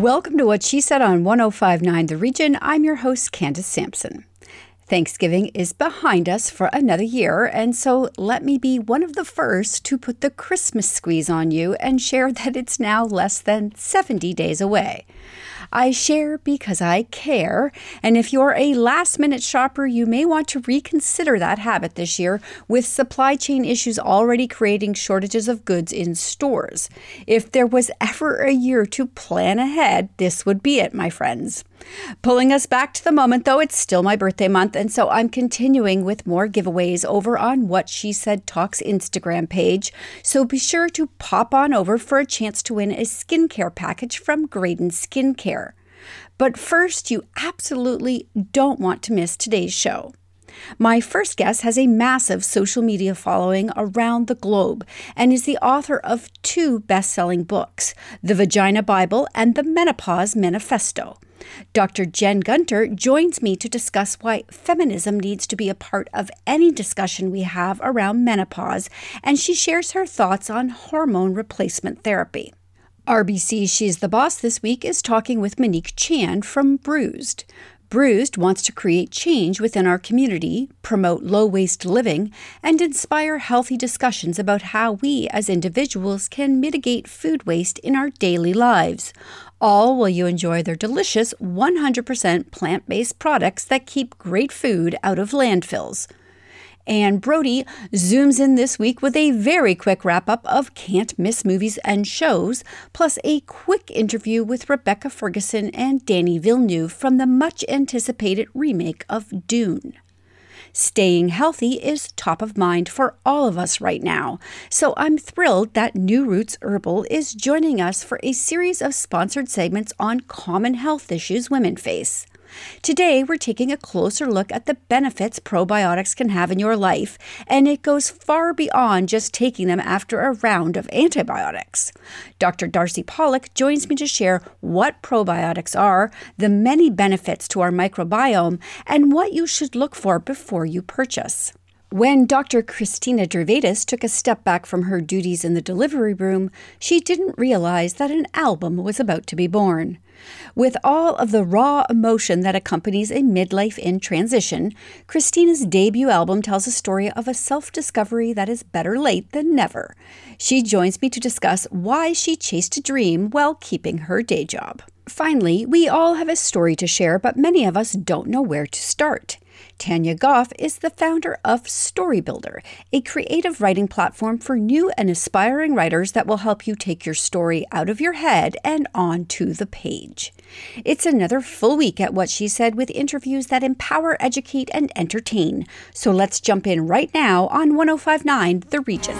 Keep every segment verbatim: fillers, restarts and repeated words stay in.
Welcome to What She Said on one oh five point nine The Region. I'm your host, Candace Sampson. Thanksgiving is behind us for another year, and so let me be one of the first to put the Christmas squeeze on you and share that it's now less than seventy days away. I share because I care, and if you're a last-minute shopper, you may want to reconsider that habit this year, with supply chain issues already creating shortages of goods in stores. If there was ever a year to plan ahead, this would be it, my friends. Pulling us back to the moment, though, it's still my birthday month, and so I'm continuing with more giveaways over on What She Said Talk's Instagram page, so be sure to pop on over for a chance to win a skincare package from Graydon Skincare. But first, you absolutely don't want to miss today's show. My first guest has a massive social media following around the globe and is the author of two best-selling books, The Vagina Bible and The Menopause Manifesto. Doctor Jen Gunter joins me to discuss why feminism needs to be a part of any discussion we have around menopause, and she shares her thoughts on hormone replacement therapy. R B C She's the Boss this week is talking with Monique Chan from Bruised. Bruised wants to create change within our community, promote low-waste living, and inspire healthy discussions about how we as individuals can mitigate food waste in our daily lives, all while you enjoy their delicious one hundred percent plant-based products that keep great food out of landfills. Anne Brody zooms in this week with a very quick wrap-up of can't miss movies and shows, plus a quick interview with Rebecca Ferguson and Danny Villeneuve from the much-anticipated remake of Dune. Staying healthy is top of mind for all of us right now, so I'm thrilled that New Roots Herbal is joining us for a series of sponsored segments on common health issues women face. Today, we're taking a closer look at the benefits probiotics can have in your life, and it goes far beyond just taking them after a round of antibiotics. Doctor Darcy Pollock joins me to share what probiotics are, the many benefits to our microbiome, and what you should look for before you purchase. When Doctor Christina Gervais took a step back from her duties in the delivery room, she didn't realize that an album was about to be born. With all of the raw emotion that accompanies a midlife in transition, Christina's debut album tells a story of a self-discovery that is better late than never. She joins me to discuss why she chased a dream while keeping her day job. Finally, we all have a story to share, but many of us don't know where to start. Tanya Goff is the founder of Storybuilder, a creative writing platform for new and aspiring writers that will help you take your story out of your head and onto the page. It's another full week at What She Said with interviews that empower, educate, and entertain. So let's jump in right now on one oh five point nine The Region.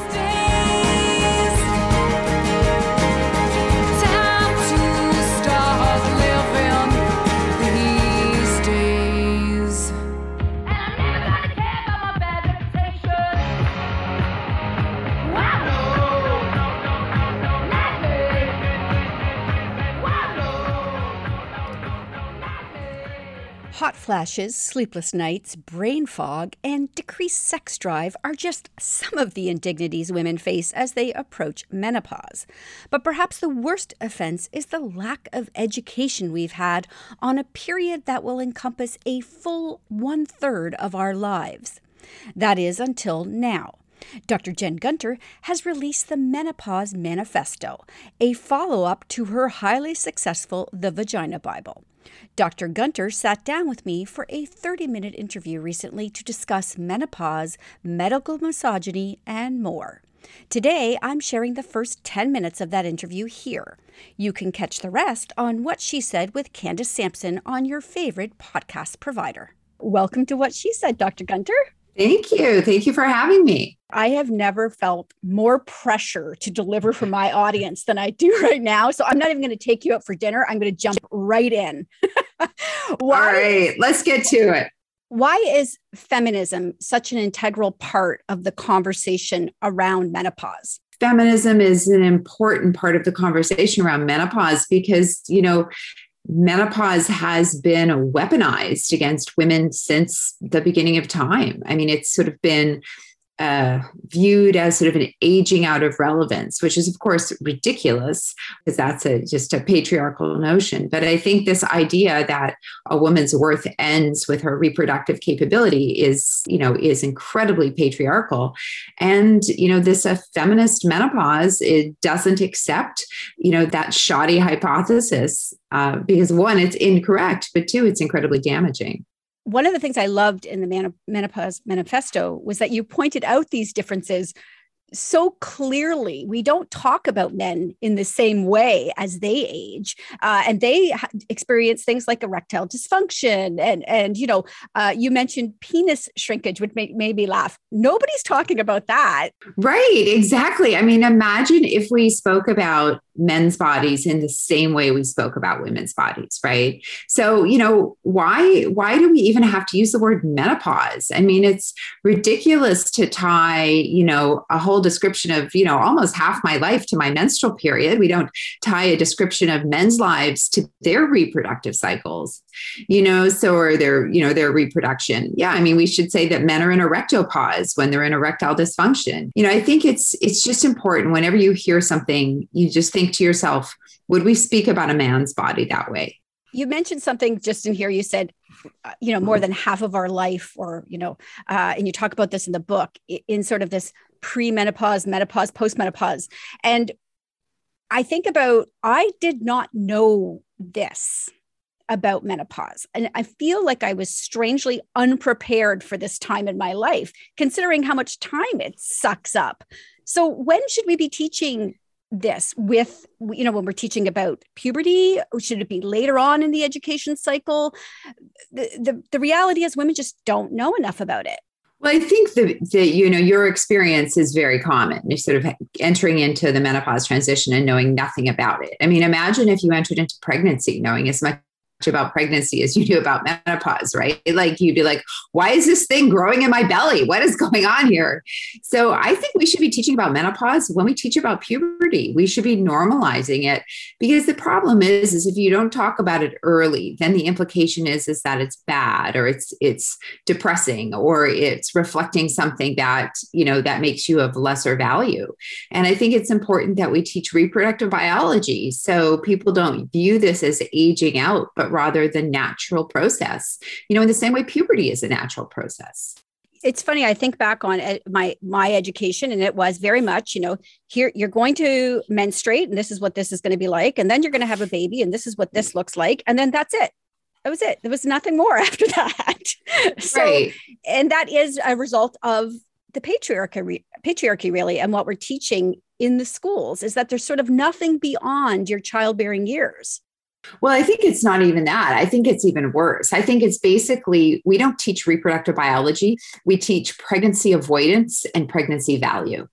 Hot flashes, sleepless nights, brain fog, and decreased sex drive are just some of the indignities women face as they approach menopause. But perhaps the worst offense is the lack of education we've had on a period that will encompass a full one-third of our lives. That is until now. Doctor Jen Gunter has released the Menopause Manifesto, a follow-up to her highly successful The Vagina Bible. Doctor Gunter sat down with me for a thirty-minute interview recently to discuss menopause, medical misogyny, and more. Today, I'm sharing the first ten minutes of that interview here. You can catch the rest on What She Said with Candace Sampson on your favorite podcast provider. Welcome to What She Said, Doctor Gunter. Thank you. Thank you for having me. I have never felt more pressure to deliver for my audience than I do right now. So I'm not even going to take you out for dinner. I'm going to jump right in. All right, let's get to it. Why is feminism such an integral part of the conversation around menopause? Feminism is an important part of the conversation around menopause because, you know, menopause has been weaponized against women since the beginning of time. I mean, it's sort of been uh, viewed as sort of an aging out of relevance, which is, of course, ridiculous because that's a, just a patriarchal notion. But I think this idea that a woman's worth ends with her reproductive capability is, you know, is incredibly patriarchal. And, you know, this uh, feminist menopause, it doesn't accept, you know, that shoddy hypothesis uh, because one, it's incorrect, but two, it's incredibly damaging. One of the things I loved in the Menopause Manifesto was that you pointed out these differences so clearly. We don't talk about men in the same way as they age, uh, and they ha- experience things like erectile dysfunction. And, and you know, uh, you mentioned penis shrinkage, which made, made me laugh. Nobody's talking about that. Right, exactly. I mean, imagine if we spoke about men's bodies in the same way we spoke about women's bodies, right? So, you know, why why do we even have to use the word menopause? I mean, it's ridiculous to tie, you know, a whole description of, you know, almost half my life to my menstrual period. We don't tie a description of men's lives to their reproductive cycles, you know, so or their, you know, their reproduction. Yeah, I mean, we should say that men are in erectopause when they're in erectile dysfunction. You know, I think it's it's just important whenever you hear something, you just think to yourself, would we speak about a man's body that way? You mentioned something just in here. You said, you know, more than half of our life, or, you know, uh, and you talk about this in the book, in sort of this pre-menopause, menopause, post-menopause. And I think about, I did not know this about menopause. And I feel like I was strangely unprepared for this time in my life, considering how much time it sucks up. So when should we be teaching this with, you know, when we're teaching about puberty? Should it be later on in the education cycle? The, the, the reality is women just don't know enough about it. Well, I think that, that, you know, your experience is very common. You're sort of entering into the menopause transition and knowing nothing about it. I mean, imagine if you entered into pregnancy knowing as much about pregnancy as you do about menopause, right? Like you'd be like, why is this thing growing in my belly? What is going on here? So I think we should be teaching about menopause when we teach about puberty. We should be normalizing it, because the problem is, is if you don't talk about it early, then the implication is, is that it's bad, or it's, it's depressing, or it's reflecting something that, you know, that makes you of lesser value. And I think it's important that we teach reproductive biology so people don't view this as aging out, but rather the natural process, you know, in the same way puberty is a natural process. It's funny. I think back on my, my education, and it was very much, you know, here you're going to menstruate and this is what this is going to be like. And then you're going to have a baby and this is what this looks like. And then that's it. That was it. There was nothing more after that. So, right. And that is a result of the patriarchy, patriarchy really. And what we're teaching in the schools is that there's sort of nothing beyond your childbearing years. Well, I think it's not even that. I think it's even worse. I think it's basically, we don't teach reproductive biology. We teach pregnancy avoidance and pregnancy value.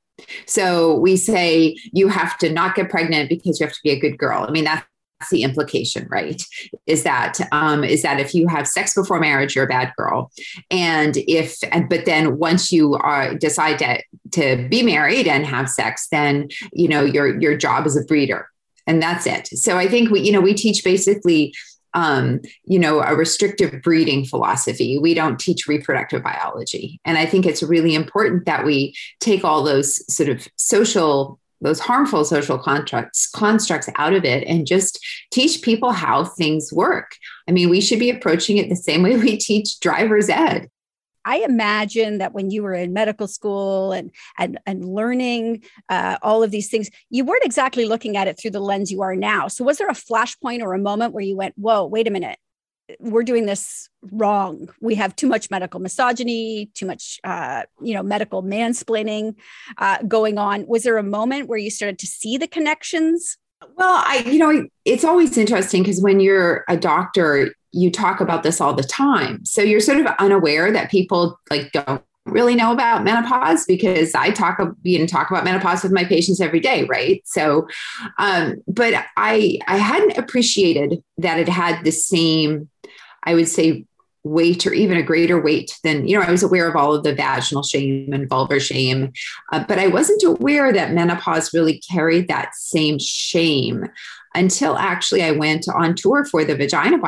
So we say you have to not get pregnant because you have to be a good girl. I mean, that's the implication, right? Is that, um, is that if you have sex before marriage, you're a bad girl. And if, but then once you are, decide to, to be married and have sex, then, you know, your, your job is a breeder. And that's it. So I think we, you know, we teach basically, um, you know, a restrictive breeding philosophy. We don't teach reproductive biology. And I think it's really important that we take all those sort of social, those harmful social constructs, constructs out of it and just teach people how things work. I mean, we should be approaching it the same way we teach driver's ed. I imagine that when you were in medical school and and and learning uh, all of these things, you weren't exactly looking at it through the lens you are now. So was there a flashpoint or a moment where you went, whoa, wait a minute, we're doing this wrong. We have too much medical misogyny, too much, uh, you know, medical mansplaining uh, going on. Was there a moment where you started to see the connections? Well, I, you know, it's always interesting because when you're a doctor, you talk about this all the time. So you're sort of unaware that people like don't really know about menopause, because I talk, you know, talk about menopause with my patients every day. Right. So, um, but I, I hadn't appreciated that it had the same, I would say, weight or even a greater weight than, you know, I was aware of all of the vaginal shame and vulvar shame, uh, but I wasn't aware that menopause really carried that same shame until actually I went on tour for the Vagina Bible.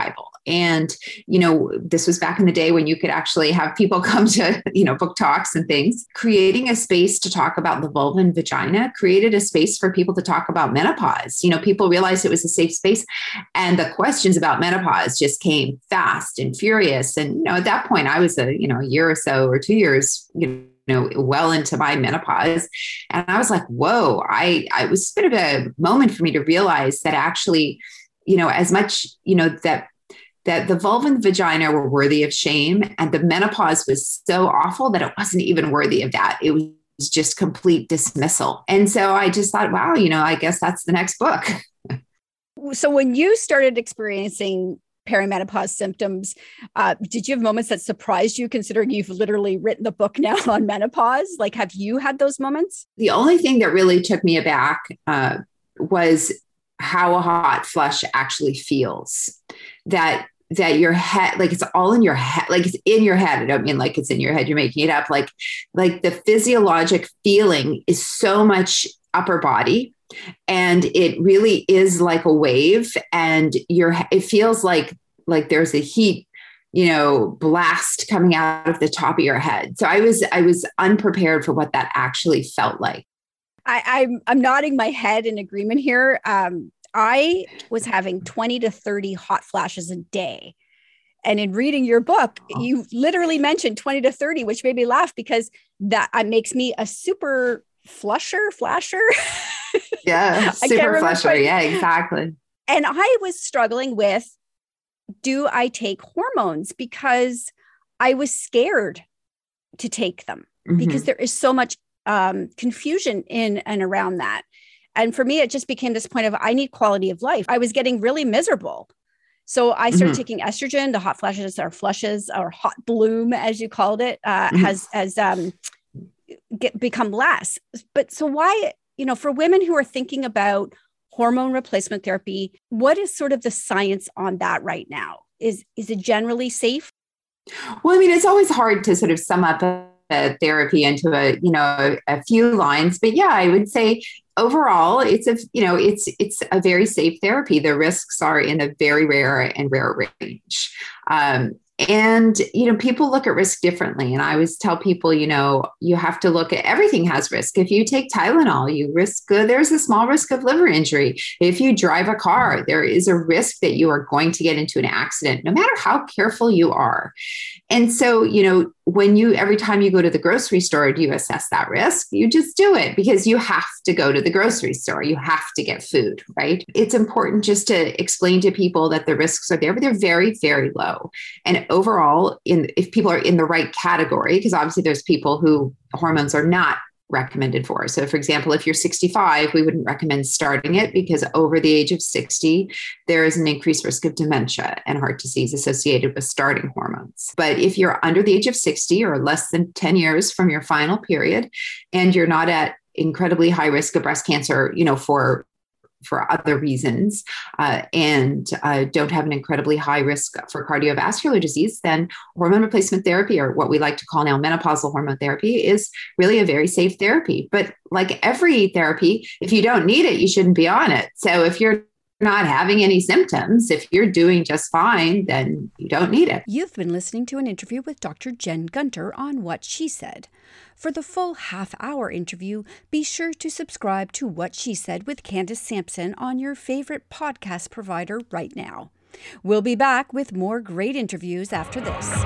And, you know, this was back in the day when you could actually have people come to, you know, book talks and things. Creating a space to talk about the vulva and vagina created a space for people to talk about menopause. You know, people realized it was a safe space, and the questions about menopause just came fast and furious. And, you know, at that point I was a, you know, a year or so or two years, you know, you know, well into my menopause. And I was like, whoa, I, I was a bit of a moment for me to realize that actually, you know, as much, you know, that, that the vulva and the vagina were worthy of shame, and the menopause was so awful that it wasn't even worthy of that. It was just complete dismissal. And so I just thought, wow, you know, I guess that's the next book. So when you started experiencing perimenopause symptoms, uh, did you have moments that surprised you, considering you've literally written the book now on menopause? Like, have you had those moments? The only thing that really took me aback uh, was how a hot flush actually feels. That that your head, like it's all in your head, like it's in your head. I don't mean like it's in your head, you're making it up. Like, like the physiologic feeling is so much upper body. And it really is like a wave, and you're, it feels like, like there's a heat, you know, blast coming out of the top of your head. So I was, I was unprepared for what that actually felt like. I, I'm, I'm nodding my head in agreement here. Um, I was having twenty to thirty hot flashes a day. And in reading your book, you literally mentioned twenty to thirty, which made me laugh because that uh, makes me a super flusher, flasher. Yeah, super flusher. Quite. Yeah, exactly. And I was struggling with, do I take hormones? Because I was scared to take them mm-hmm. because there is so much um, confusion in and around that. And for me, it just became this point of, I need quality of life. I was getting really miserable. So I started mm-hmm. taking estrogen. The hot flashes or flushes or hot bloom, as you called it, uh, mm-hmm. has, has um, get, become less. But so why, you know, for women who are thinking about hormone replacement therapy, what is sort of the science on that right now? Is, is it generally safe? Well, I mean, it's always hard to sort of sum up a, a therapy into a, you know, a, a few lines, but yeah, I would say overall, it's a, you know, it's, it's a very safe therapy. The risks are in a very rare and rare range. Um, And, you know, people look at risk differently. And I always tell people, you know, you have to look at everything has risk. If you take Tylenol, you risk, uh, there's a small risk of liver injury. If you drive a car, there is a risk that you are going to get into an accident, no matter how careful you are. And so, you know, when you, every time you go to the grocery store, do you assess that risk? You just do it because you have to go to the grocery store. You have to get food, right? It's important just to explain to people that the risks are there, but they're very, very low. And overall, in if people are in the right category, because obviously there's people who hormones are not recommended for. So for example, if you're sixty-five, we wouldn't recommend starting it because over the age of sixty, there is an increased risk of dementia and heart disease associated with starting hormones. But if you're under the age of sixty or less than ten years from your final period, and you're not at incredibly high risk of breast cancer, you know, for for other reasons, uh, and uh, don't have an incredibly high risk for cardiovascular disease, then hormone replacement therapy, or what we like to call now menopausal hormone therapy, is really a very safe therapy. But like every therapy, if you don't need it, you shouldn't be on it. So if you're not having any symptoms, if you're doing just fine, then you don't need it. You've been listening to an interview with Doctor Jen Gunter on What She Said. For the full half-hour interview, be sure to subscribe to What She Said with Candace Sampson on your favorite podcast provider right now. We'll be back with more great interviews after this.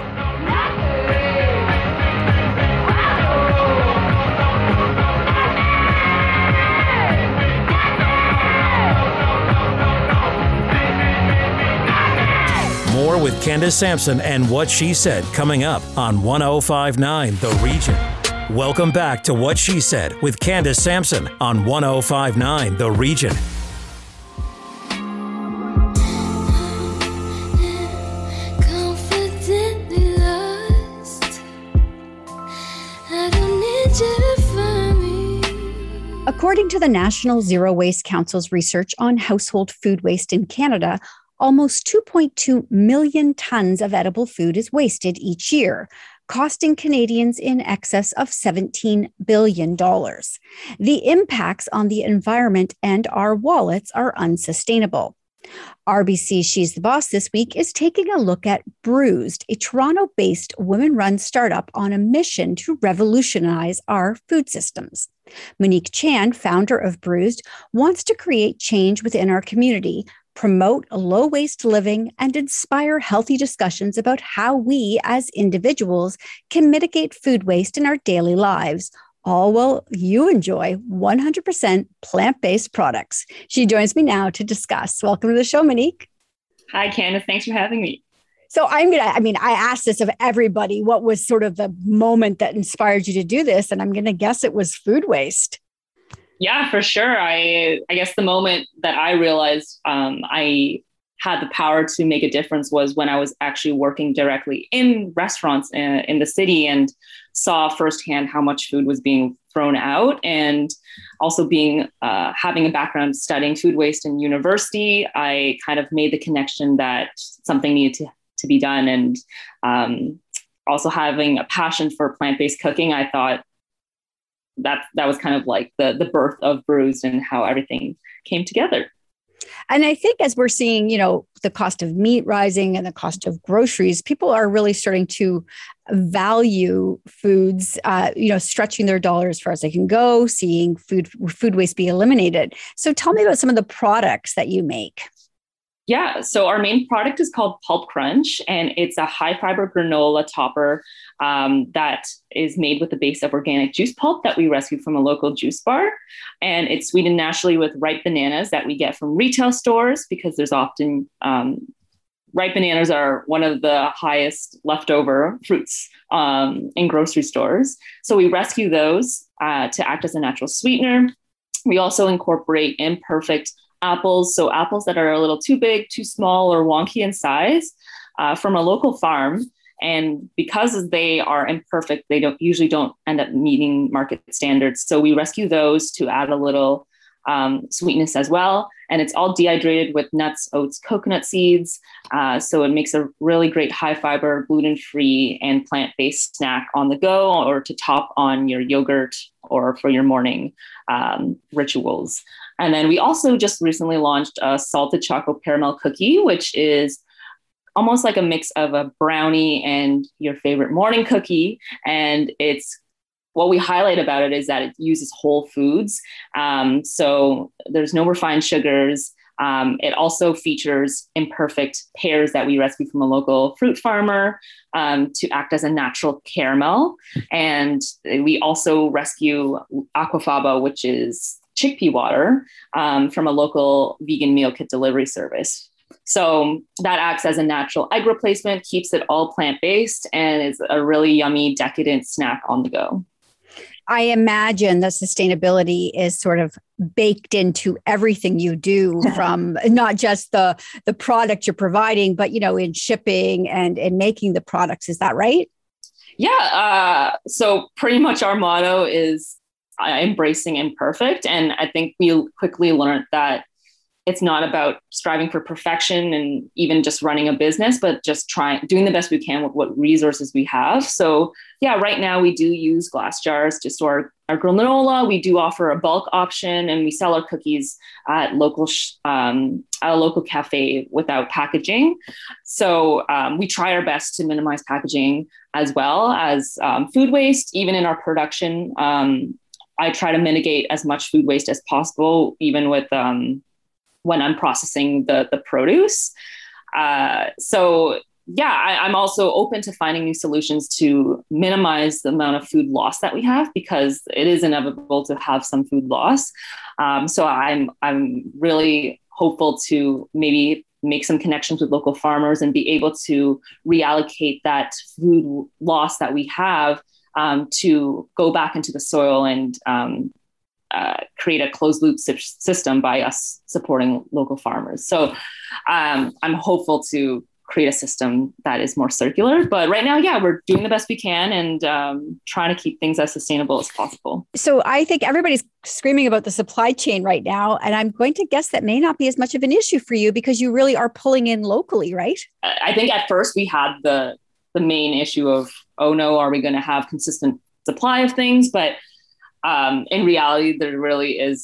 More with Candace Sampson and What She Said coming up on one oh five point nine The Region. Welcome back to What She Said with Candace Sampson on one oh five point nine The Region. According to the National Zero Waste Council's research on household food waste in Canada, almost two point two million tons of edible food is wasted each year, costing Canadians in excess of seventeen billion dollars. The impacts on the environment and our wallets are unsustainable. R B C She's the Boss this week is taking a look at Bruised, a Toronto-based women-run startup on a mission to revolutionize our food systems. Monique Chan, founder of Bruised, wants to create change within our community, promote low-waste living, and inspire healthy discussions about how we as individuals can mitigate food waste in our daily lives, all while you enjoy one hundred percent plant-based products. She joins me now to discuss. Welcome to the show, Monique. Hi, Candace. Thanks for having me. So I'm going to, I mean, I asked this of everybody, what was sort of the moment that inspired you to do this? And I'm going to guess it was food waste. Yeah, for sure. I, I guess the moment that I realized um, I had the power to make a difference was when I was actually working directly in restaurants in, in the city and saw firsthand how much food was being thrown out. And also being uh, having a background studying food waste in university, I kind of made the connection that something needed to, to be done. And um, also having a passion for plant-based cooking, I thought that that was kind of like the, the birth of Bruised and how everything came together. And I think as we're seeing, you know, the cost of meat rising and the cost of groceries, people are really starting to value foods, uh, you know, stretching their dollar as far as they can go, seeing food food waste be eliminated. So tell me about some of the products that you make. Yeah, so our main product is called Pulp Crunch, and it's a high fiber granola topper um, that is made with the base of organic juice pulp that we rescue from a local juice bar. And it's sweetened naturally with ripe bananas that we get from retail stores, because there's often um, ripe bananas are one of the highest leftover fruits um, in grocery stores. So we rescue those uh, to act as a natural sweetener. We also incorporate imperfect apples, so apples that are a little too big, too small, or wonky in size uh, from a local farm. And because they are imperfect, they don't usually don't end up meeting market standards. So we rescue those to add a little um, sweetness as well. And it's all dehydrated with nuts, oats, coconut seeds. Uh, so it makes a really great high fiber, gluten-free, and plant-based snack on the go, or to top on your yogurt or for your morning um, rituals. And then we also just recently launched a salted chocolate caramel cookie, which is almost like a mix of a brownie and your favorite morning cookie. And it's what we highlight about it is that it uses whole foods. Um, so there's no refined sugars. Um, it also features imperfect pears that we rescue from a local fruit farmer um, to act as a natural caramel. And we also rescue aquafaba, which is chickpea water um, from a local vegan meal kit delivery service. So that acts as a natural egg replacement, keeps it all plant-based, and is a really yummy, decadent snack on the go. I imagine that sustainability is sort of baked into everything you do, from not just the, the product you're providing, but, you know, in shipping and in making the products. Is that right? Yeah. Uh, so pretty much our motto is uh, embracing imperfect. And I think we quickly learned that it's not about striving for perfection and even just running a business, but just trying, doing the best we can with what resources we have. So yeah, right now we do use glass jars to store our granola. We do offer a bulk option, and we sell our cookies at local, sh- um, at a local cafe without packaging. So um, we try our best to minimize packaging as well as um, food waste, even in our production. Um, I try to mitigate as much food waste as possible, even with um, when I'm processing the, the produce. Uh, so yeah, I, I'm also open to finding new solutions to minimize the amount of food loss that we have, because it is inevitable to have some food loss. Um, so I'm, I'm really hopeful to maybe make some connections with local farmers and be able to reallocate that food loss that we have um, to go back into the soil and um, Uh, create a closed loop system by us supporting local farmers. So um, I'm hopeful to create a system that is more circular. But right now, yeah, we're doing the best we can and um, trying to keep things as sustainable as possible. So I think everybody's screaming about the supply chain right now. And I'm going to guess that may not be as much of an issue for you, because you really are pulling in locally, right? I think at first we had the, the main issue of, oh no, are we going to have consistent supply of things? But Um, in reality, there really is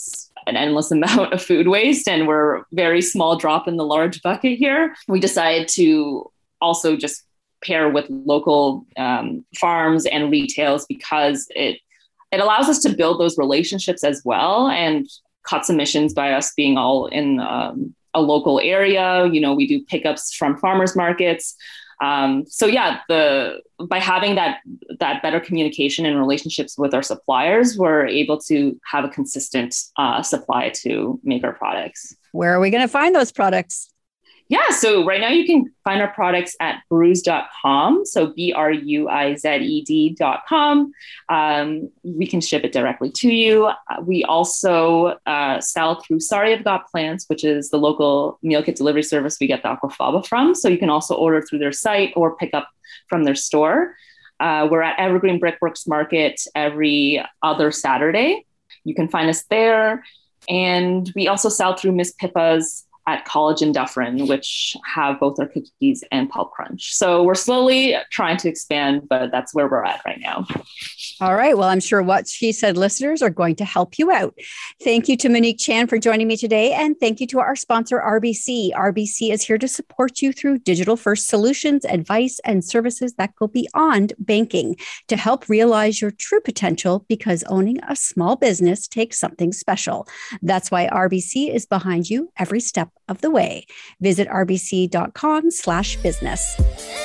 an endless amount of food waste, and we're a very small drop in the large bucket here. We decided to also just pair with local um, farms and retails because it it allows us to build those relationships as well and cuts emissions by us being all in um, a local area. You know, we do pickups from farmers markets. Um, so yeah, the by having that that better communication and relationships with our suppliers, we're able to have a consistent uh, supply to make our products. Where are we going to find those products? Yeah, so right now you can find our products at bruise dot com. So B R U I Z E D dot com. Um, we can ship it directly to you. Uh, we also uh, sell through Sorry I've Got Plants, which is the local meal kit delivery service we get the aquafaba from. So you can also order through their site or pick up from their store. Uh, we're at Evergreen Brickworks Market every other Saturday. You can find us there. And we also sell through Miss Pippa's at College and Dufferin, which have both our cookies and Pulp Crunch. So we're slowly trying to expand, but that's where we're at right now. All right. Well, I'm sure What She Said listeners are going to help you out. Thank you to Monique Chan for joining me today. And thank you to our sponsor, R B C. R B C is here to support you through digital first solutions, advice, and services that go beyond banking to help realize your true potential, because owning a small business takes something special. That's why R B C is behind you every step of the way. Visit rbc.com slash business.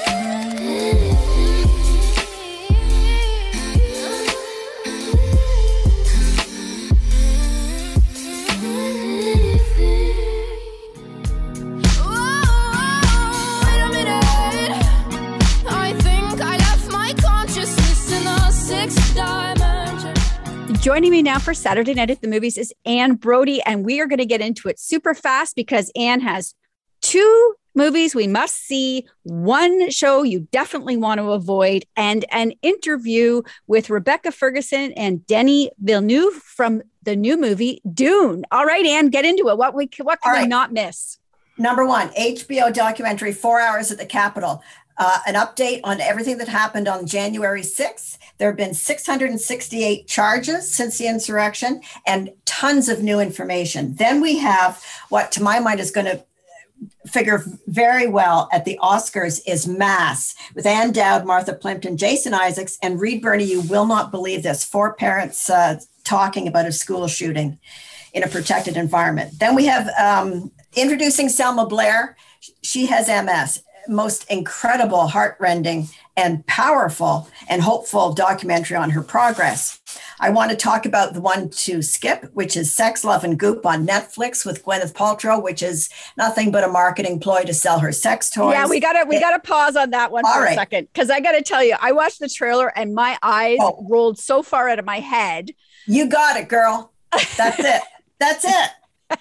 Joining me now for Saturday Night at the Movies is Anne Brodie, and we are going to get into it super fast because Anne has two movies we must see, one show you definitely want to avoid, and an interview with Rebecca Ferguson and Denis Villeneuve from the new movie Dune. All right, Anne, get into it. What we what can All right. we not miss? Number one, H B O documentary, Four Hours at the Capitol. Uh, an update on everything that happened on January sixth. There have been six hundred sixty-eight charges since the insurrection and tons of new information. Then we have what, to my mind, is going to figure very well at the Oscars is Mass with Ann Dowd, Martha Plimpton, Jason Isaacs, and Reed Birney. You will not believe this. Four parents uh, talking about a school shooting in a protected environment. Then we have um, introducing Selma Blair. She has M S. Most incredible, heartrending, and powerful and hopeful documentary on her progress. I want to talk about the one to skip, which is Sex, Love, and Goop on Netflix with Gwyneth Paltrow, which is nothing but a marketing ploy to sell her sex toys. Yeah, we gotta we gotta pause on that one for right. a second, because I gotta tell you, I watched the trailer and my eyes oh. rolled so far out of my head. You got it, girl. That's it. That's it.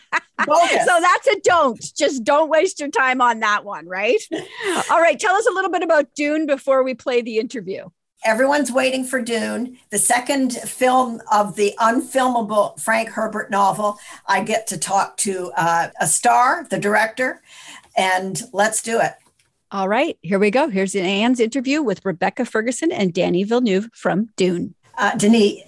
Bogus. So that's a don't. Just don't waste your time on that one, right? All right. Tell us a little bit about Dune before we play the interview. Everyone's waiting for Dune, the second film of the unfilmable Frank Herbert novel. I get to talk to uh, a star, the director, and let's do it. All right. Here we go. Here's Anne's interview with Rebecca Ferguson and Denis Villeneuve from Dune. Uh, Denis,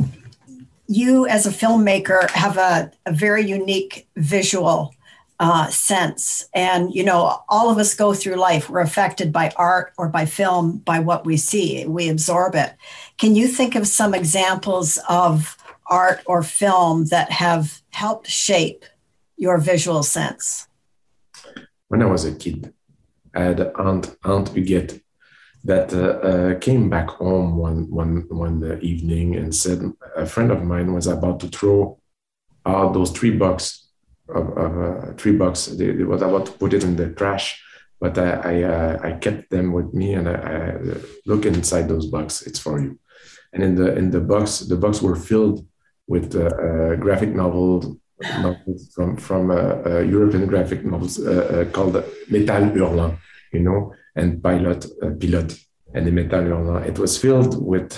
you as a filmmaker have a, a very unique visual uh, sense. And, you know, all of us go through life. We're affected by art or by film, by what we see. We absorb it. Can you think of some examples of art or film that have helped shape your visual sense? When I was a kid, I had an aunt, Aunt Huguette, that uh, uh, came back home one one one uh, evening and said a friend of mine was about to throw out those three bucks of, of uh, three bucks. They, they was about to put it in the trash, but I I, uh, I kept them with me, and I, I look inside those bucks. It's for you. And in the in the box, the box were filled with uh, uh, graphic novels. novels from from uh, uh, European graphic novels uh, uh, called Métal Hurlant, you know. And Pilot, uh, Pilot, and the Métal Hurlant. It was filled with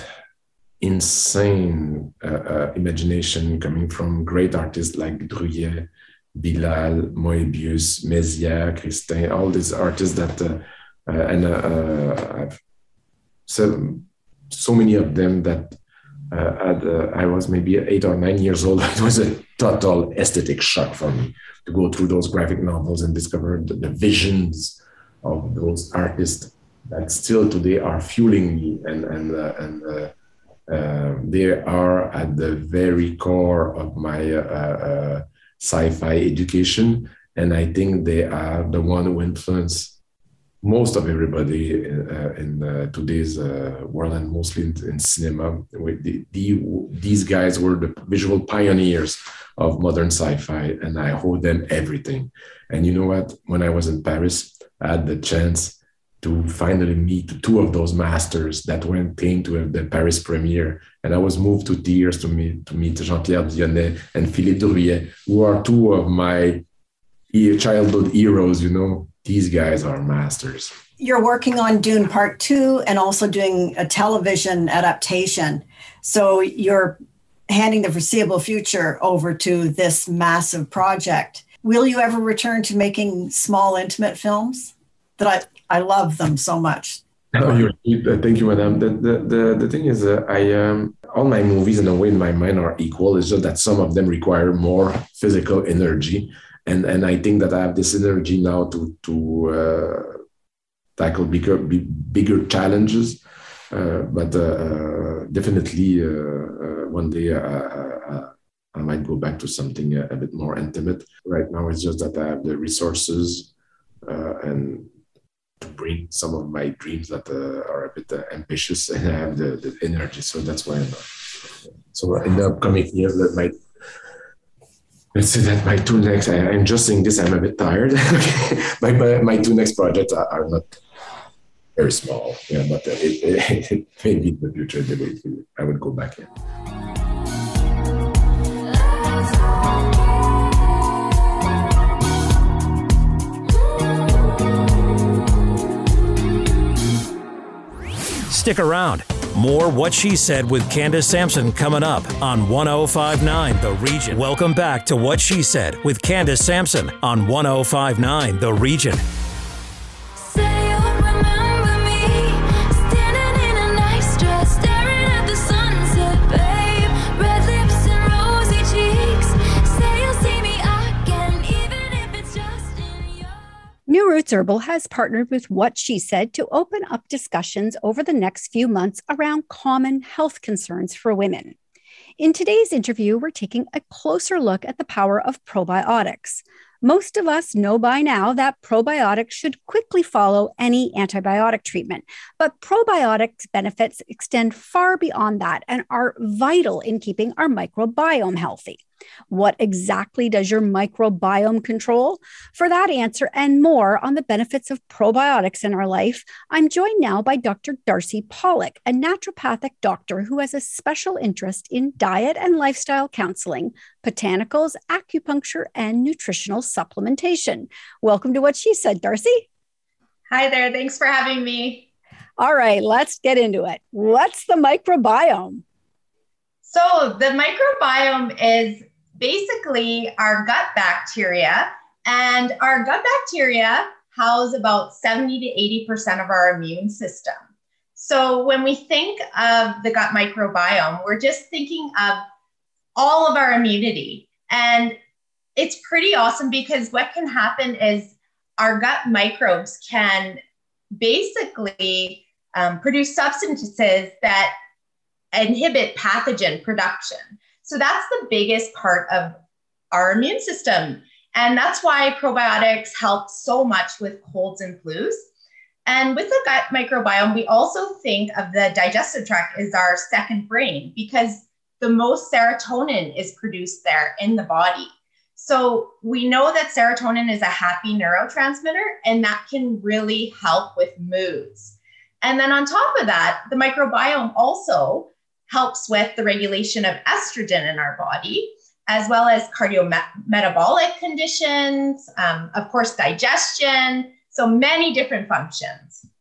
insane uh, uh, imagination coming from great artists like Drouillet, Bilal, Moebius, Mézières, Christin, all these artists that, uh, uh, and uh, uh, I've so, so many of them that uh, had, uh, I was maybe eight or nine years old. It was a total aesthetic shock for me to go through those graphic novels and discover the, the visions of those artists that still today are fueling me, and and uh, and uh, uh, they are at the very core of my uh, uh, sci-fi education, and I think they are the one who influence most of everybody uh, in uh, today's uh, world, and mostly in, in cinema. The, the, these guys were the visual pioneers of modern sci-fi, and I owe them everything. And you know what? When I was in Paris, I had the chance to finally meet two of those masters that went came to the Paris premiere, and I was moved to tears to meet to meet Jean-Pierre Dionnet and Philippe Drouillet, who are two of my childhood heroes. You know, these guys are masters. You're working on Dune Part Two and also doing a television adaptation. So you're handing the foreseeable future over to this massive project. Will you ever return to making small, intimate films? That I, I love them so much. Oh, you're, thank you, madam. The, the, the, the thing is, uh, I um, all my movies in a way in my mind are equal. It's just that some of them require more physical energy. And and I think that I have this energy now to to uh, tackle bigger bigger challenges. Uh, but uh, definitely uh, uh, one day uh, uh, I might go back to something a, a bit more intimate. Right now, it's just that I have the resources uh, and to bring some of my dreams that uh, are a bit uh, ambitious, and I have the, the energy. So that's why I'm uh, so in the upcoming years that might. Let's say that my two next, I, I'm just saying this, I'm a bit tired. my, my, my two next projects are, are not very small, yeah, but uh, it, it, it may be in the future, I would go back in. Stick around. More What She Said with Candace Sampson coming up on one oh five point nine The Region. Welcome back to What She Said with Candace Sampson on one oh five point nine The Region. New Roots Herbal has partnered with What She Said to open up discussions over the next few months around common health concerns for women. In today's interview, we're taking a closer look at the power of probiotics. Most of us know by now that probiotics should quickly follow any antibiotic treatment, but probiotics benefits extend far beyond that and are vital in keeping our microbiome healthy. What exactly does your microbiome control? For that answer and more on the benefits of probiotics in our life, I'm joined now by Doctor Darcy Pollock, a naturopathic doctor who has a special interest in diet and lifestyle counseling, botanicals, acupuncture, and nutritional supplementation. Welcome to What She Said, Darcy. Hi there. Thanks for having me. All right, let's get into it. What's the microbiome? So the microbiome is basically our gut bacteria, and our gut bacteria house about seventy to eighty percent of our immune system. So when we think of the gut microbiome, we're just thinking of all of our immunity. And it's pretty awesome because what can happen is our gut microbes can basically um, produce substances that inhibit pathogen production. So that's the biggest part of our immune system. And that's why probiotics help so much with colds and flus. And with the gut microbiome, we also think of the digestive tract as our second brain because the most serotonin is produced there in the body. So we know that serotonin is a happy neurotransmitter, and that can really help with moods. And then on top of that, the microbiome also helps with the regulation of estrogen in our body, as well as cardiometabolic conditions, um, of course, digestion, so many different functions.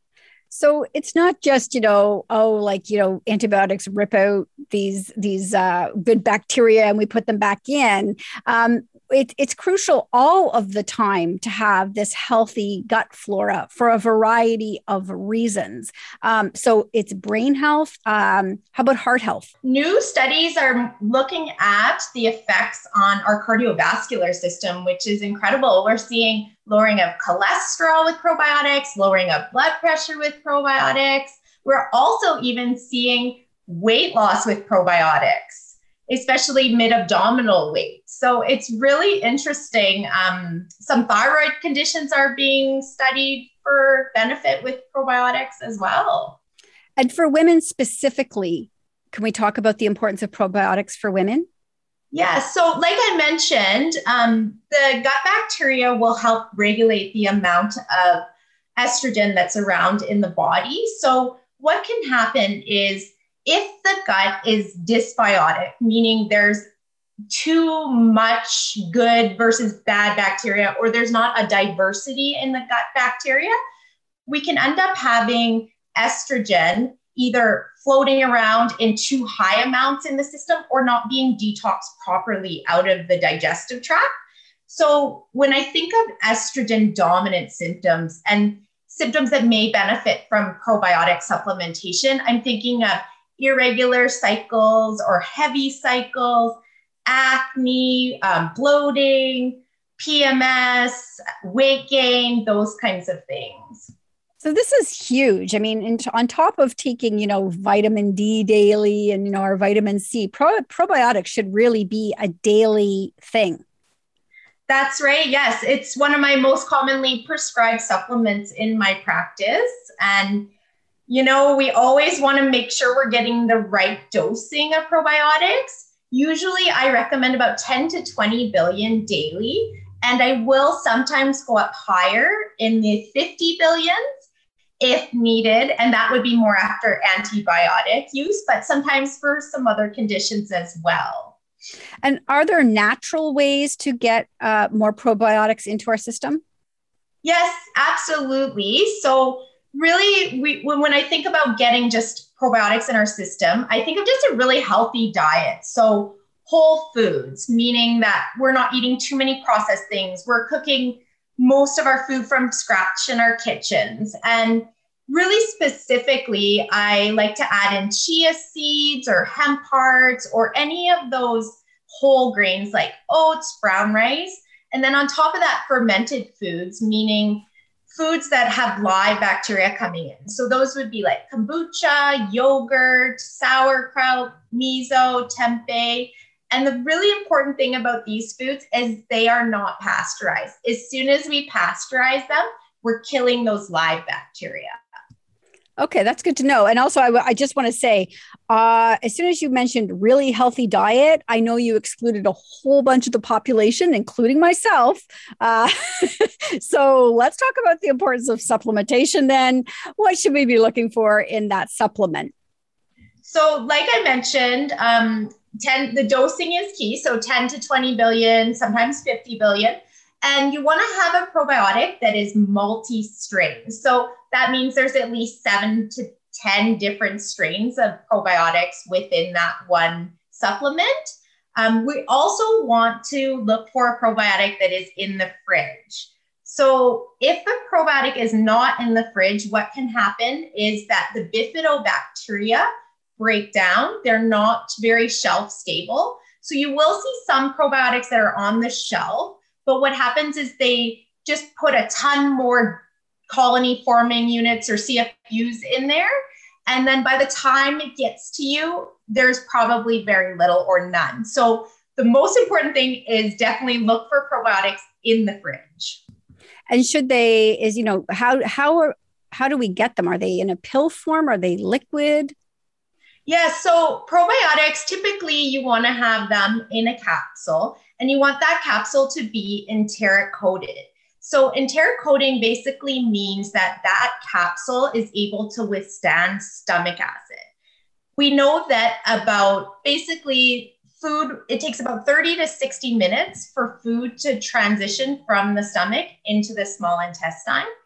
So it's not just, you know, oh, like, you know, antibiotics rip out these these uh, good bacteria and we put them back in. Um, it, it's crucial all of the time to have this healthy gut flora for a variety of reasons. Um, so it's brain health. Um, how about heart health? New studies are looking at the effects on our cardiovascular system, which is incredible. We're seeing lowering of cholesterol with probiotics, lowering of blood pressure with probiotics. We're also even seeing weight loss with probiotics, especially mid-abdominal weight. So it's really interesting. Um, some thyroid conditions are being studied for benefit with probiotics as well. And for women specifically, can we talk about the importance of probiotics for women? Yeah, so like I mentioned, um, the gut bacteria will help regulate the amount of estrogen that's around in the body. So what can happen is if the gut is dysbiotic, meaning there's too much good versus bad bacteria, or there's not a diversity in the gut bacteria, we can end up having estrogen either floating around in too high amounts in the system or not being detoxed properly out of the digestive tract. So when I think of estrogen dominant symptoms and symptoms that may benefit from probiotic supplementation, I'm thinking of irregular cycles or heavy cycles, acne, um, bloating, P M S, weight gain, those kinds of things. So this is huge. I mean, in, on top of taking, you know, vitamin D daily and, you know, our vitamin C, pro, probiotics should really be a daily thing. That's right. Yes. It's one of my most commonly prescribed supplements in my practice. And, you know, we always want to make sure we're getting the right dosing of probiotics. Usually I recommend about ten to twenty billion daily. And I will sometimes go up higher in the fifty billions if needed. And that would be more after antibiotic use, but sometimes for some other conditions as well. And are there natural ways to get uh, more probiotics into our system? Yes, absolutely. So really, we, when, when I think about getting just probiotics in our system, I think of just a really healthy diet. So whole foods, meaning that we're not eating too many processed things. We're cooking most of our food from scratch in our kitchens. And really specifically, I like to add in chia seeds or hemp hearts or any of those whole grains like oats, brown rice. And then on top of that, fermented foods, meaning foods that have live bacteria coming in. So those would be like kombucha, yogurt, sauerkraut, miso, tempeh. And the really important thing about these foods is they are not pasteurized. As soon as we pasteurize them, we're killing those live bacteria. Okay, that's good to know. And also, I, I just want to say, uh, as soon as you mentioned really healthy diet, I know you excluded a whole bunch of the population, including myself. Uh, so let's talk about the importance of supplementation then. What should we be looking for in that supplement? So like I mentioned, um, ten, the dosing is key. So ten to twenty billion, sometimes fifty billion. And you want to have a probiotic that is multi-strain. So that means there's at least seven to ten different strains of probiotics within that one supplement. Um, we also want to look for a probiotic that is in the fridge. So if the probiotic is not in the fridge, what can happen is that the bifidobacteria break down. They're not very shelf stable. So you will see some probiotics that are on the shelf. But what happens is they just put a ton more colony forming units or C F Us in there. And then by the time it gets to you, there's probably very little or none. So the most important thing is definitely look for probiotics in the fridge. And should they, is, you know, how, how, are, how do we get them? Are they in a pill form? Are they liquid? Yeah, so probiotics, typically you want to have them in a capsule, and you want that capsule to be enteric coated. So enteric coating basically means that that capsule is able to withstand stomach acid. We know that about basically food, it takes about thirty to sixty minutes for food to transition from the stomach into the small intestine.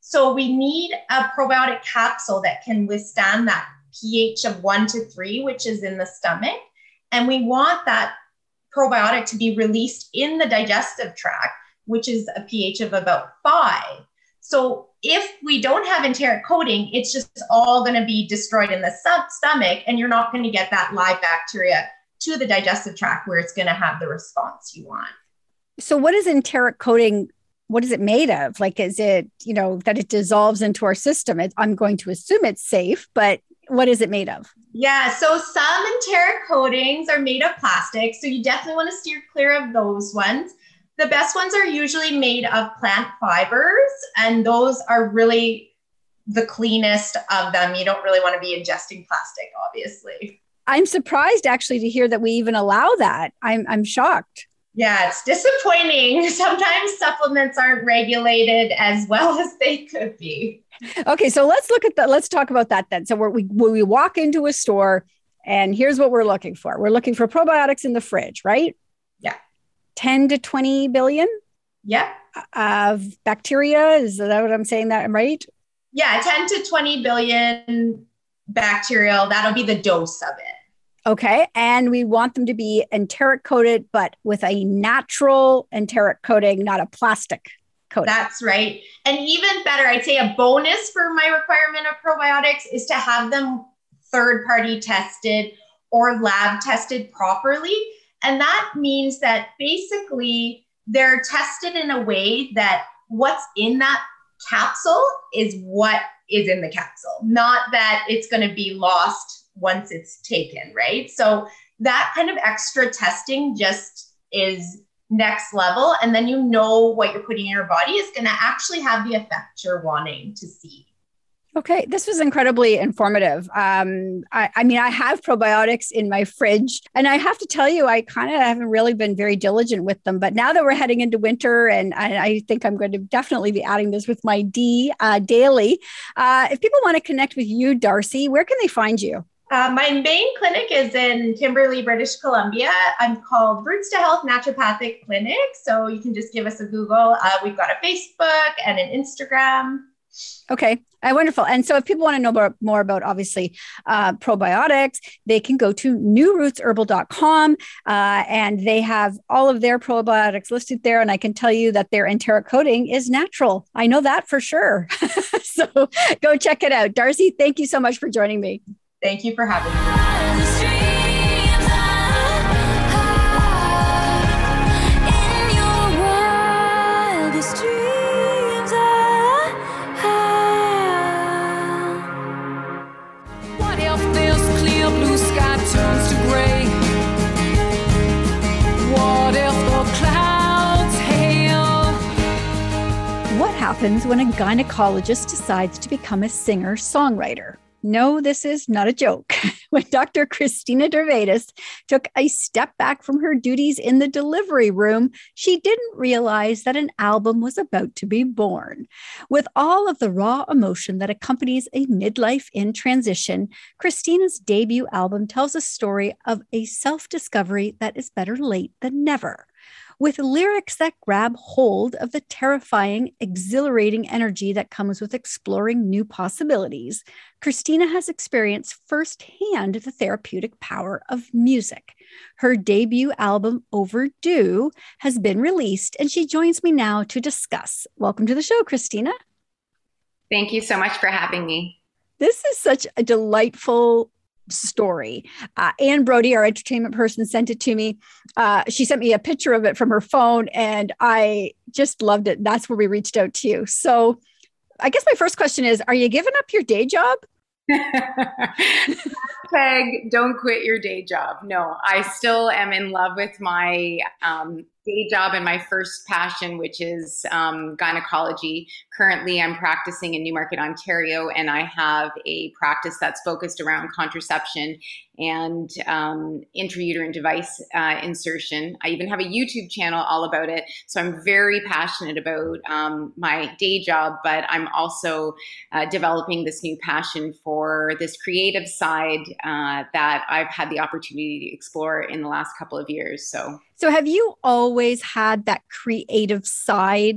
So we need a probiotic capsule that can withstand that pH of one to three, which is in the stomach. And we want that probiotic to be released in the digestive tract, which is a pH of about five. So if we don't have enteric coating, it's just all going to be destroyed in the stomach, and you're not going to get that live bacteria to the digestive tract where it's going to have the response you want. So what is enteric coating? What is it made of? Like, is it, you know, that it dissolves into our system? It, I'm going to assume it's safe, but what is it made of? Yeah, so some enteric coatings are made of plastic, so you definitely want to steer clear of those ones. The best ones are usually made of plant fibers, and those are really the cleanest of them. You don't really want to be ingesting plastic, obviously. I'm surprised actually to hear that we even allow that. I'm I'm shocked. Yeah, it's disappointing. Sometimes supplements aren't regulated as well as they could be. Okay, so let's look at that. Let's talk about that then. So we're, we when we walk into a store, and here's what we're looking for. We're looking for probiotics in the fridge, right? Yeah. ten to twenty billion? Yeah. Of bacteria. Is that what I'm saying? That right? Yeah, ten to twenty billion bacterial. That'll be the dose of it. Okay. And we want them to be enteric coated, but with a natural enteric coating, not a plastic coating. That's right. And even better, I'd say a bonus for my requirement of probiotics is to have them third party tested or lab tested properly. And that means that basically they're tested in a way that what's in that capsule is what is in the capsule, not that it's going to be lost once it's taken, right? So that kind of extra testing just is next level. And then you know what you're putting in your body is going to actually have the effect you're wanting to see. Okay, this was incredibly informative. Um, I, I mean, I have probiotics in my fridge, and I have to tell you, I kind of haven't really been very diligent with them. But now that we're heading into winter, and I, I think I'm going to definitely be adding this with my D uh, daily. Uh, if people want to connect with you, Darcy, where can they find you? Uh, my main clinic is in Kimberley, British Columbia. I'm called Roots to Health Naturopathic Clinic. So you can just give us a Google. Uh, we've got a Facebook and an Instagram. Okay, uh, wonderful. And so if people want to know more, more about, obviously, uh, probiotics, they can go to new roots herbal dot com uh, and they have all of their probiotics listed there. And I can tell you that their enteric coating is natural. I know that for sure. So go check it out. Darcy, thank you so much for joining me. Thank you for having me. Turns to gray. What if the clouds hail? What happens when a gynecologist decides to become a singer-songwriter? No, this is not a joke. When Doctor Christina Dervadis took a step back from her duties in the delivery room, she didn't realize that an album was about to be born. With all of the raw emotion that accompanies a midlife in transition, Christina's debut album tells a story of a self-discovery that is better late than never. With lyrics that grab hold of the terrifying, exhilarating energy that comes with exploring new possibilities, Christina has experienced firsthand the therapeutic power of music. Her debut album, Overdue, has been released, and she joins me now to discuss. Welcome to the show, Christina. Thank you so much for having me. This is such a delightful story. Uh, Anne Brody, our entertainment person, sent it to me. Uh, she sent me a picture of it from her phone, and I just loved it. That's where we reached out to you. So I guess my first question is, are you giving up your day job? Hashtag don't quit your day job. No, I still am in love with my um, day job and my first passion, which is um, gynecology. Currently, I'm practicing in Newmarket, Ontario, and I have a practice that's focused around contraception and um, intrauterine device uh, insertion. I even have a YouTube channel all about it. So I'm very passionate about um, my day job, but I'm also uh, developing this new passion for this creative side uh, that I've had the opportunity to explore in the last couple of years. So, so have you always had that creative side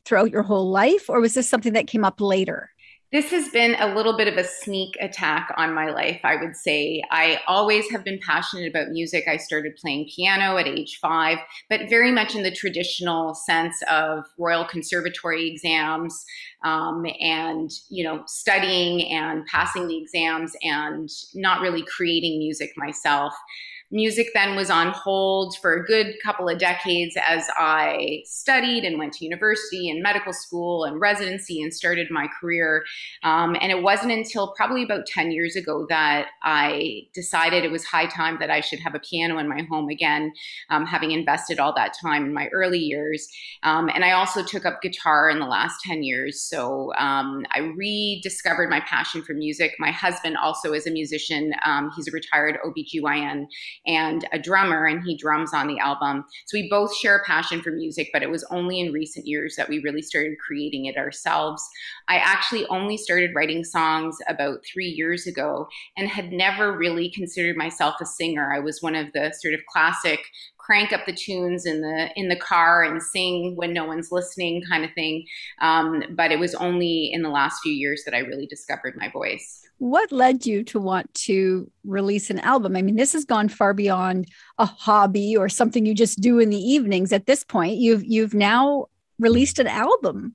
throughout your whole life, or was this something that came up later? This has been a little bit of a sneak attack on my life, I would say. I always have been passionate about music. I started playing piano at age five, but very much in the traditional sense of Royal Conservatory exams, um, and, you know, studying and passing the exams and not really creating music myself. Music then was on hold for a good couple of decades as I studied and went to university and medical school and residency and started my career. Um, and it wasn't until probably about ten years ago that I decided it was high time that I should have a piano in my home again, um, having invested all that time in my early years. Um, and I also took up guitar in the last ten years. So um, I rediscovered my passion for music. My husband also is a musician. Um, he's a retired O B G Y N and a drummer, and he drums on the album. So we both share a passion for music, but it was only in recent years that we really started creating it ourselves. I actually only started writing songs about three years ago and had never really considered myself a singer. I was one of the sort of classic crank up the tunes in the in the car and sing when no one's listening kind of thing. Um, but it was only in the last few years that I really discovered my voice. What led you to want to release an album? I mean, this has gone far beyond a hobby or something you just do in the evenings. At this point, you've you've now released an album.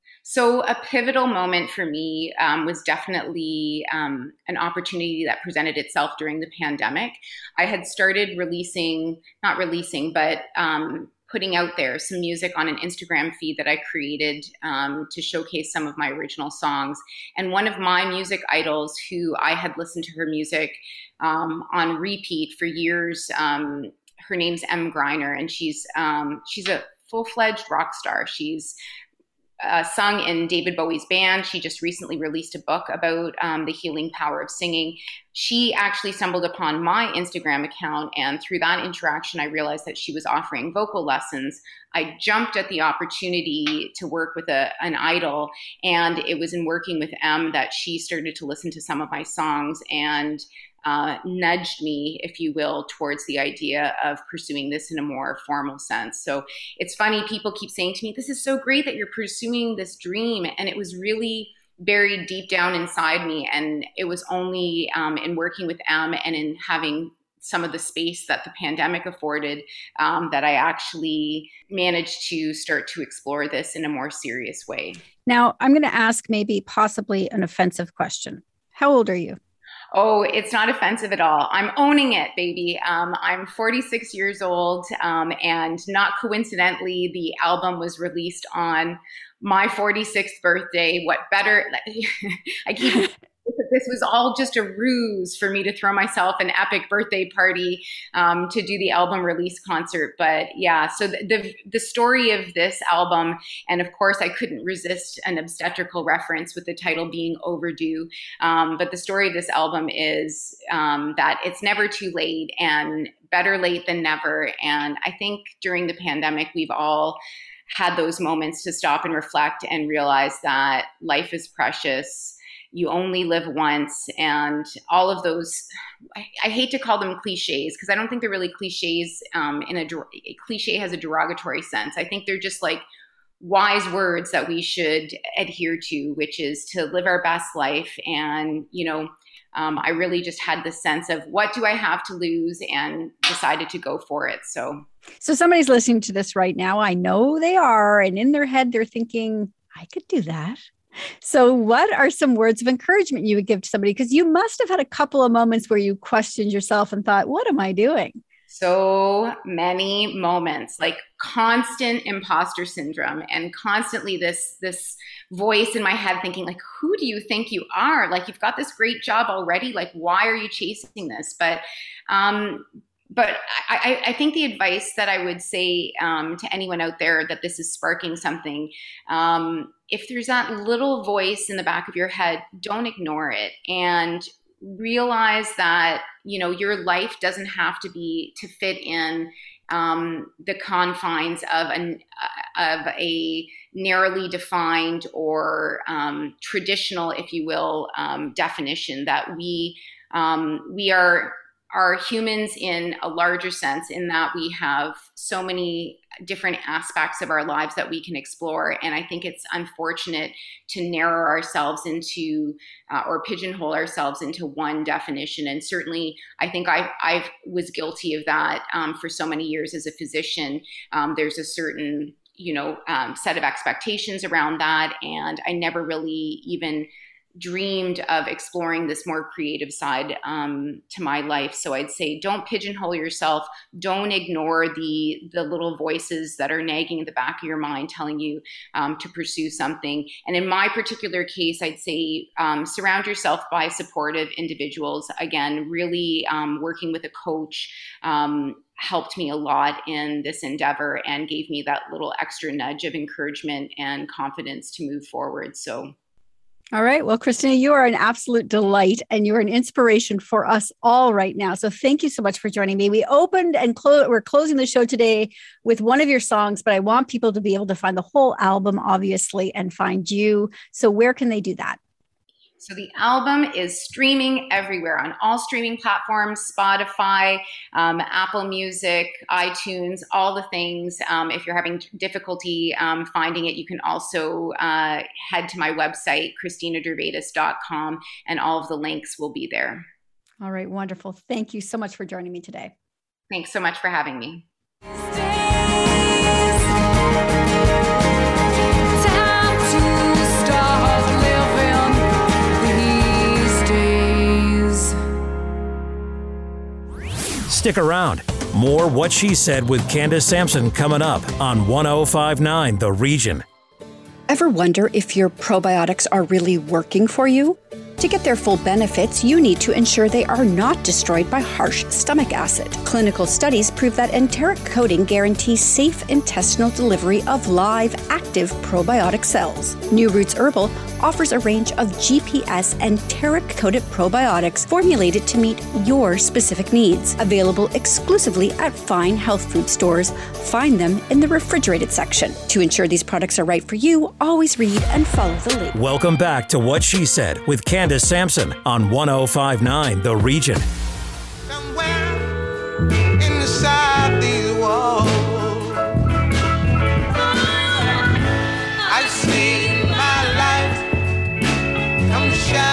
So a pivotal moment for me um, was definitely um, an opportunity that presented itself during the pandemic. I had started releasing, not releasing, but um, putting out there some music on an Instagram feed that I created um, to showcase some of my original songs. And one of my music idols, who I had listened to her music um, on repeat for years, um, her name's Em Greiner, and she's um, she's a full-fledged rock star. She's Uh, sung in David Bowie's band. She just recently released a book about um, the healing power of singing. She actually stumbled upon my Instagram account, and through that interaction, I realized that she was offering vocal lessons. I jumped at the opportunity to work with a, an idol, and it was in working with Em that she started to listen to some of my songs and Uh, nudged me, if you will, towards the idea of pursuing this in a more formal sense. So it's funny, people keep saying to me, this is so great that you're pursuing this dream. And it was really buried deep down inside me. And it was only um, in working with Em and in having some of the space that the pandemic afforded um, that I actually managed to start to explore this in a more serious way. Now, I'm going to ask maybe possibly an offensive question. How old are you? Oh, it's not offensive at all. I'm owning it, baby. Um, I'm forty-six years old, um, and not coincidentally, the album was released on my forty-sixth birthday. What better? I keep this was all just a ruse for me to throw myself an epic birthday party um, to do the album release concert. But yeah, so the, the the story of this album, and of course I couldn't resist an obstetrical reference with the title being Overdue. Um, but the story of this album is um, that it's never too late, and better late than never. And I think during the pandemic, we've all had those moments to stop and reflect and realize that life is precious. You only live once, and all of those, I, I hate to call them cliches because I don't think they're really cliches um, in a, a cliche has a derogatory sense. I think they're just like wise words that we should adhere to, which is to live our best life. And, you know, um, I really just had this sense of what do I have to lose, and decided to go for it. So, so somebody's listening to this right now. I know they are. And in their head, they're thinking, I could do that. So what are some words of encouragement you would give to somebody? Because you must have had a couple of moments where you questioned yourself and thought, what am I doing? So many moments, like constant imposter syndrome, and constantly this, this voice in my head thinking, like, who do you think you are? Like, you've got this great job already. Like, why are you chasing this? But, um, But I, I think the advice that I would say um, to anyone out there that this is sparking something, um, if there's that little voice in the back of your head, don't ignore it, and realize that, you know, your life doesn't have to be to fit in um, the confines of an of a narrowly defined or um, traditional, if you will, um, definition that we um, we are. are humans in a larger sense, in that we have so many different aspects of our lives that we can explore. And I think it's unfortunate to narrow ourselves into uh, or pigeonhole ourselves into one definition. And certainly, I think I I was guilty of that um, for so many years as a physician. Um, there's a certain, you know, um, set of expectations around that. And I never really even dreamed of exploring this more creative side um, to my life. So I'd say, don't pigeonhole yourself. Don't ignore the the little voices that are nagging in the back of your mind, telling you um, to pursue something. And in my particular case, I'd say um, surround yourself by supportive individuals. Again, really um, working with a coach um, helped me a lot in this endeavor and gave me that little extra nudge of encouragement and confidence to move forward. So all right. Well, Christina, you are an absolute delight and you're an inspiration for us all right now. So thank you so much for joining me. We opened and clo- we're closing the show today with one of your songs, but I want people to be able to find the whole album, obviously, and find you. So where can they do that? So the album is streaming everywhere on all streaming platforms, Spotify, um, Apple Music, iTunes, all the things. Um, if you're having difficulty um, finding it, you can also uh, head to my website, christina dervatis dot com, and all of the links will be there. All right, wonderful. Thank you so much for joining me today. Thanks so much for having me. Stick around. More What She Said with Candace Sampson coming up on one oh five point nine The Region. Ever wonder if your probiotics are really working for you? To get their full benefits, you need to ensure they are not destroyed by harsh stomach acid. Clinical studies prove that enteric coating guarantees safe intestinal delivery of live, active probiotic cells. New Roots Herbal offers a range of G P S enteric-coated probiotics formulated to meet your specific needs. Available exclusively at fine health food stores. Find them in the refrigerated section. To ensure these products are right for you, always read and follow the label. Welcome back to What She Said with Candace Sampson on one oh five point nine The Region. Somewhere inside these walls, I see my light come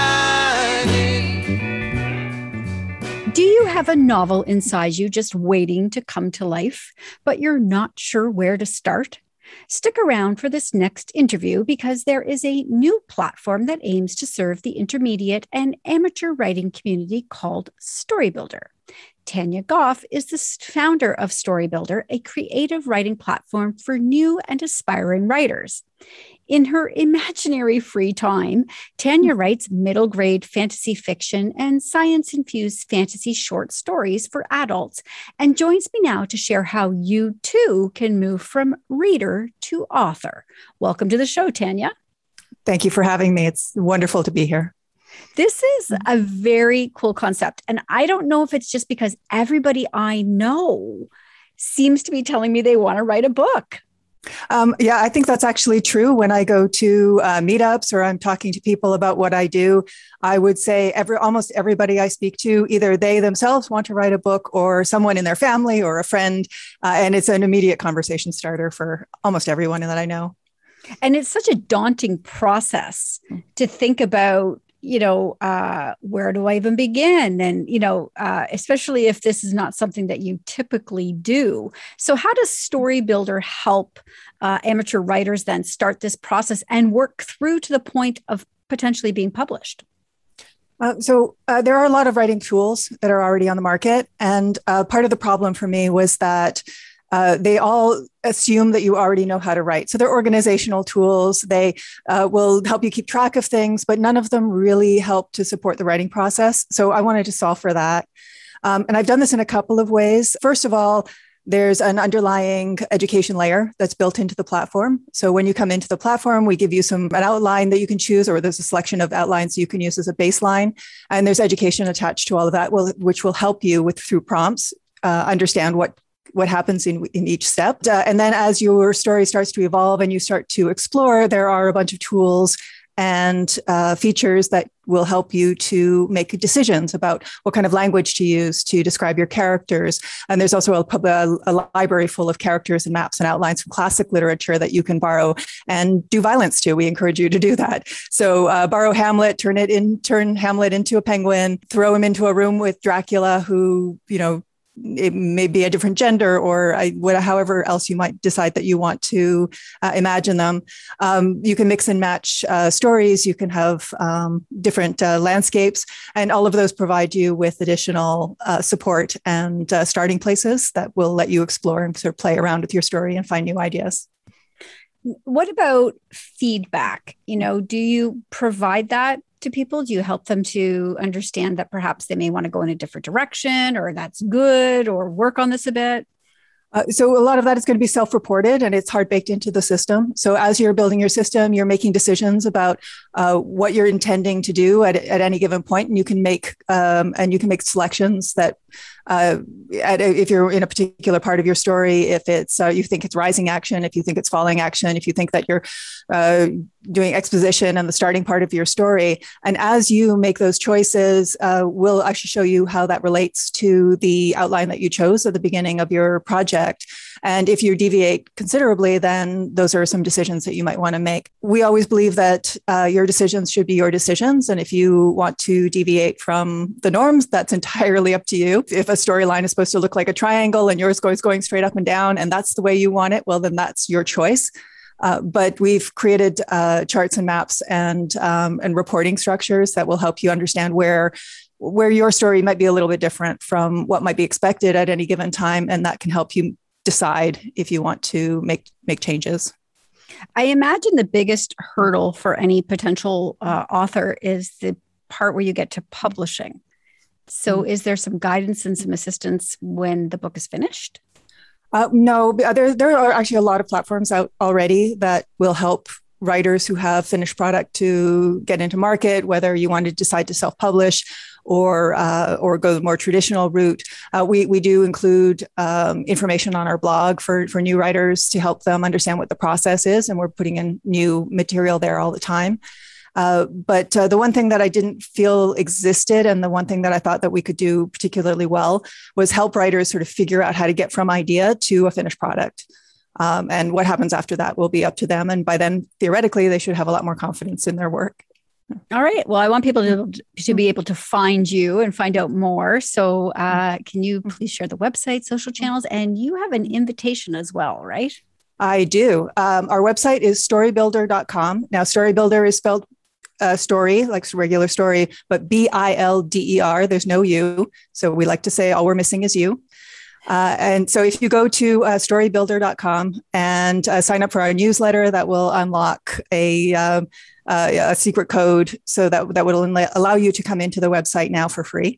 shining. Do you have a novel inside you just waiting to come to life, but you're not sure where to start? Stick around for this next interview because there is a new platform that aims to serve the intermediate and amateur writing community called Storybuilder. Tanya Goff is the founder of Storybuilder, a creative writing platform for new and aspiring writers. In her imaginary free time, Tanya writes middle grade fantasy fiction and science-infused fantasy short stories for adults and joins me now to share how you too can move from reader to author. Welcome to the show, Tanya. Thank you for having me. It's wonderful to be here. This is a very cool concept. And I don't know if it's just because everybody I know seems to be telling me they want to write a book. Um, yeah, I think that's actually true. When I go to uh, meetups or I'm talking to people about what I do, I would say every almost everybody I speak to, either they themselves want to write a book or someone in their family or a friend. Uh, and it's an immediate conversation starter for almost everyone that I know. And it's such a daunting process to think about, you know, uh, where do I even begin? And, you know, uh, especially if this is not something that you typically do. So how does Storybuilder help uh, amateur writers then start this process and work through to the point of potentially being published? Uh, so uh, there are a lot of writing tools that are already on the market. And uh, part of the problem for me was that Uh, they all assume that you already know how to write. So they're organizational tools. They uh, will help you keep track of things, but none of them really help to support the writing process. So I wanted to solve for that. Um, and I've done this in a couple of ways. First of all, there's an underlying education layer that's built into the platform. So when you come into the platform, we give you some an outline that you can choose, or there's a selection of outlines you can use as a baseline. And there's education attached to all of that, which will help you with through prompts, uh, understand what what happens in, in each step. Uh, and then as your story starts to evolve and you start to explore, there are a bunch of tools and uh, features that will help you to make decisions about what kind of language to use to describe your characters. And there's also a, a, a library full of characters and maps and outlines from classic literature that you can borrow and do violence to. We encourage you to do that. So uh, borrow Hamlet, turn it in, turn Hamlet into a penguin, throw him into a room with Dracula, who, you know, it may be a different gender, or uh, whatever, however else you might decide that you want to uh, imagine them. Um, you can mix and match uh, stories. You can have um, different uh, landscapes, and all of those provide you with additional uh, support and uh, starting places that will let you explore and sort of play around with your story and find new ideas. What about feedback? You know, do you provide that to people? Do you help them to understand that perhaps they may want to go in a different direction, or that's good, or work on this a bit? Uh, so a lot of that is going to be self-reported, and it's hard baked into the system. So as you're building your system, you're making decisions about uh, what you're intending to do at, at any given point, and you can make um, and you can make selections that uh, at, if you're in a particular part of your story, if it's uh, you think it's rising action, if you think it's falling action, if you think that you're uh, doing exposition and the starting part of your story. And as you make those choices, uh, we'll actually show you how that relates to the outline that you chose at the beginning of your project. And if you deviate considerably, then those are some decisions that you might want to make. We always believe that uh, your decisions should be your decisions. And if you want to deviate from the norms, that's entirely up to you. If a storyline is supposed to look like a triangle and yours goes going straight up and down, and that's the way you want it, well, then that's your choice. Uh, but we've created uh, charts and maps and um, and reporting structures that will help you understand where where your story might be a little bit different from what might be expected at any given time, and that can help you decide if you want to make make changes. I imagine the biggest hurdle for any potential uh, author is the part where you get to publishing. So mm-hmm. is there some guidance and some assistance when the book is finished? Uh, no, there, there are actually a lot of platforms out already that will help writers who have finished product to get into market, whether you want to decide to self-publish or uh, or go the more traditional route. Uh, we we do include um, information on our blog for, for new writers to help them understand what the process is, and we're putting in new material there all the time. Uh, but uh, the one thing that I didn't feel existed, and the one thing that I thought that we could do particularly well, was help writers sort of figure out how to get from idea to a finished product. Um, and what happens after that will be up to them. And by then, theoretically, they should have a lot more confidence in their work. All right. Well, I want people to, to be able to find you and find out more. So uh, can you please share the website, social channels, and you have an invitation as well, right? I do. Um, our website is storybuilder dot com. Now, Storybuilder is spelled uh, story, like regular story, but B I L D E R. There's no U. So we like to say all we're missing is you. Uh, and so if you go to uh, storybuilder dot com and uh, sign up for our newsletter, that will unlock a, um, uh, a secret code, so that, that will allow you to come into the website now for free.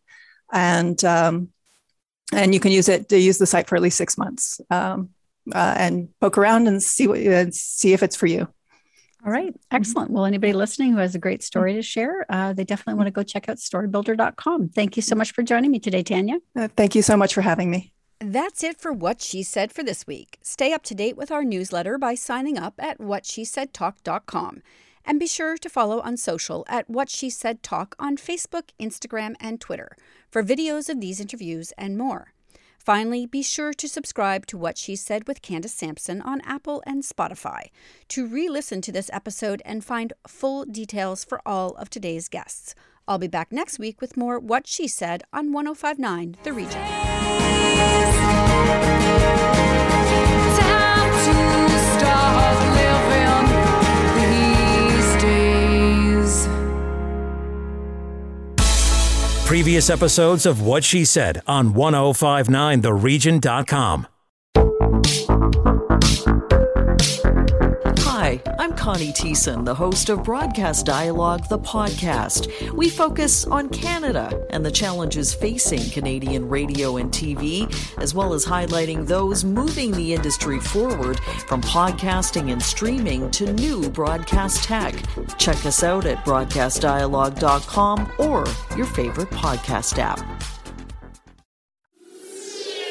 And um, and you can use it to use the site for at least six months um, uh, and poke around and see what uh, see if it's for you. All right. Excellent. Well, anybody listening who has a great story to share, uh, they definitely want to go check out storybuilder dot com. Thank you so much for joining me today, Tanya. Uh, thank you so much for having me. That's it for What She Said for this week. Stay up to date with our newsletter by signing up at what she said talk dot com. And be sure to follow on social at What She Said Talk on Facebook, Instagram, and Twitter for videos of these interviews and more. Finally, be sure to subscribe to What She Said with Candace Sampson on Apple and Spotify to re-listen to this episode and find full details for all of today's guests. I'll be back next week with more What She Said on one oh five point nine The Region. Time to start living these days. Previous episodes of What She Said on ten fifty-nine the region dot com. Hi, I'm Connie Thiessen, the host of Broadcast Dialogue, the podcast. We focus on Canada and the challenges facing Canadian radio and T V, as well as highlighting those moving the industry forward from podcasting and streaming to new broadcast tech. Check us out at broadcast dialogue dot com or your favorite podcast app.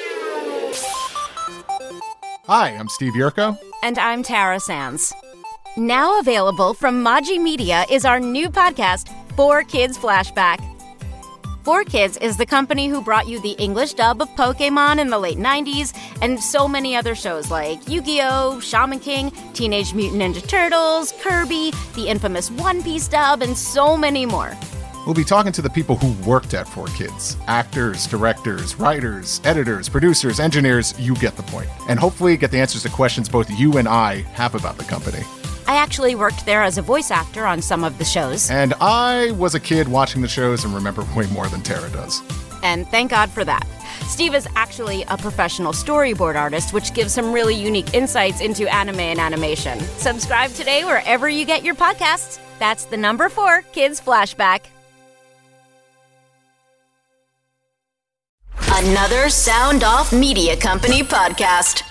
Hi, I'm Steve Yerko. And I'm Tara Sands. Now available from Maji Media is our new podcast, four Kids Flashback. four Kids is the company who brought you the English dub of Pokemon in the late nineties and so many other shows like Yu-Gi-Oh!, Shaman King, Teenage Mutant Ninja Turtles, Kirby, the infamous One Piece dub, and so many more. We'll be talking to the people who worked at four Kids. Actors, directors, writers, editors, producers, engineers, you get the point. And hopefully get the answers to questions both you and I have about the company. I actually worked there as a voice actor on some of the shows. And I was a kid watching the shows and remember way more than Tara does. And thank God for that. Steve is actually a professional storyboard artist, which gives some really unique insights into anime and animation. Subscribe today wherever you get your podcasts. That's the number four Kids Flashback. Another Sound Off Media Company podcast.